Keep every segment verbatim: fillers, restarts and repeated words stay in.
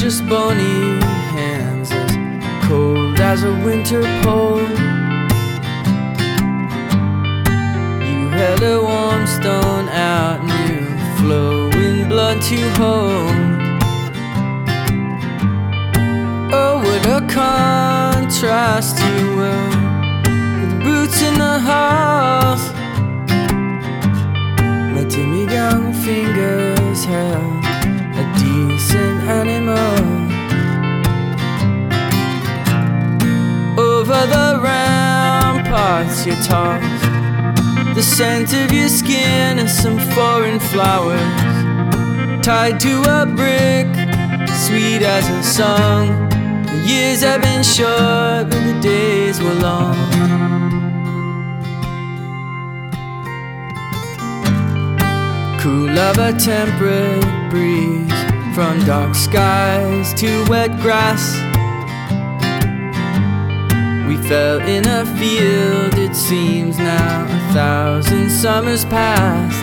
precious bony hands, as cold as a winter pole. You held a warm stone out, new flowing blood to hold. Oh, what a contrast you were, with boots in the halls. My timid young fingers held a decent animal. Over the ramparts you tossed the scent of your skin and some foreign flowers, tied to a brick, sweet as a song. The years have been short, but the days were long. Cool of a temperate breeze, from dark skies to wet grass. We fell in a field, it seems now a thousand summers past,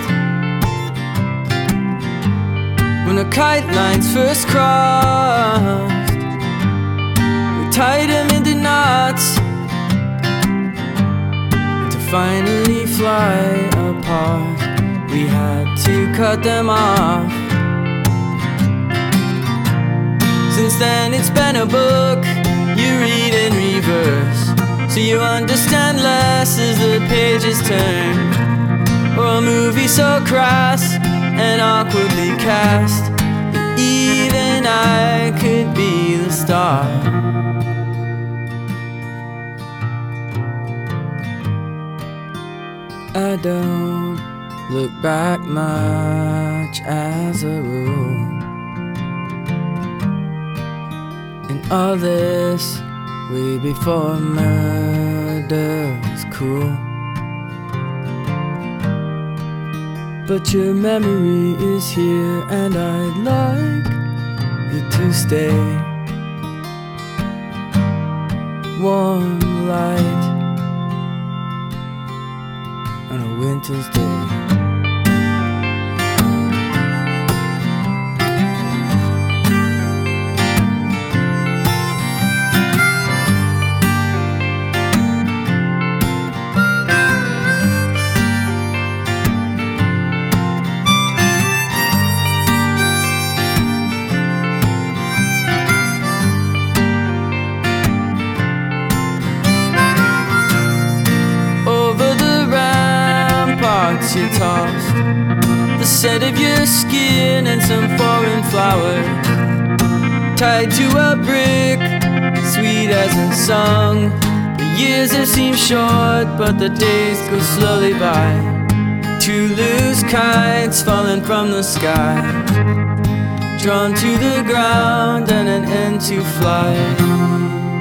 when the kite lines first crossed. We tied them into knots to finally fly apart. We had to cut them off. Since then it's been a book you read in reverse, so you understand less as the pages turn. Or a movie so crass and awkwardly cast that even I could be the star. I don't look back much as a rule, and all this way before murder was cool. But your memory is here, and I'd like it to stay. Warm light on a winter's day. You tossed the scent of your skin and some foreign flowers, tied to a brick, sweet as a song. The years have seemed short, but the days go slowly by. Two loose kites falling from the sky, drawn to the ground and an end to fly.